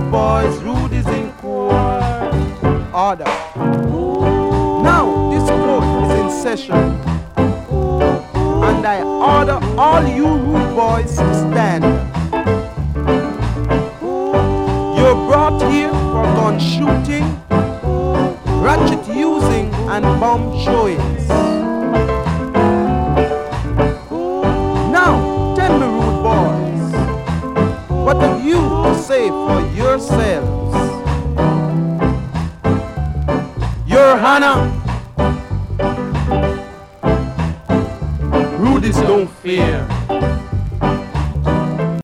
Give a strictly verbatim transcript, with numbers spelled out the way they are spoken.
rude boys, rude is in court. Order. Now this court is in session, and I order all you rude boys to stand. You're brought here for gun shooting, ratchet using, and bomb showings. Now tell me, rude boys, what have you to say for yourselves? Your Honor,